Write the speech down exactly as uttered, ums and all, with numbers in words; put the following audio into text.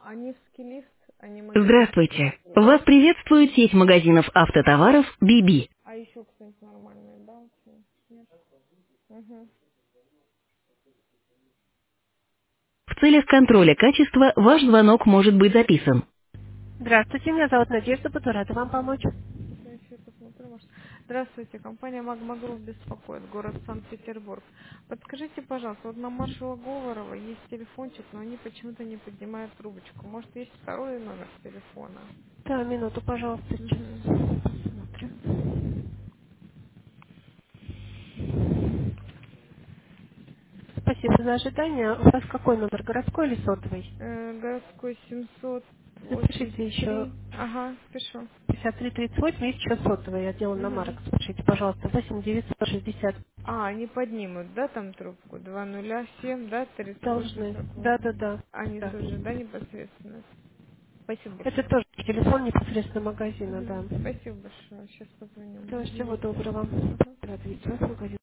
Невский лифт, а не магазин Здравствуйте. «Метро». Вас приветствует сеть магазинов автотоваров би би. А еще кто-нибудь нормальный, да? вообще? Нет? Угу. В целях контроля качества ваш звонок может быть записан. Здравствуйте, меня зовут Надежда, буду рада вам помочь. Я еще посмотрю, может. Здравствуйте, компания Магма Групп беспокоит, город Санкт-Петербург. Подскажите, пожалуйста, вот на маршала Говорова есть телефончик, но они почему-то не поднимают трубочку. Может, есть второй номер телефона? Да, минуту, пожалуйста, сейчас Угу. посмотрим. Спасибо за ожидание. У вас какой номер, городской или сотовый? Э, городской Запишите еще семьсот восемьдесят три. Ага, пишу. пятьдесят три тридцать восемь, есть еще сотовый, я делаю на марок. Угу. Запишите, пожалуйста, восемь девятьсот шестьдесят. А, они поднимут, да, там трубку? Два нуля семь, да, тридцать восемь Должны. сорок Да, восемь. да, да. Они Да. тоже, да, непосредственно? Спасибо Это большое. тоже телефон непосредственно магазина, да. Мгм. Спасибо большое. Сейчас позвоним. Все, Мгм. всего доброго. Ага. Рада видеть вас в магазине.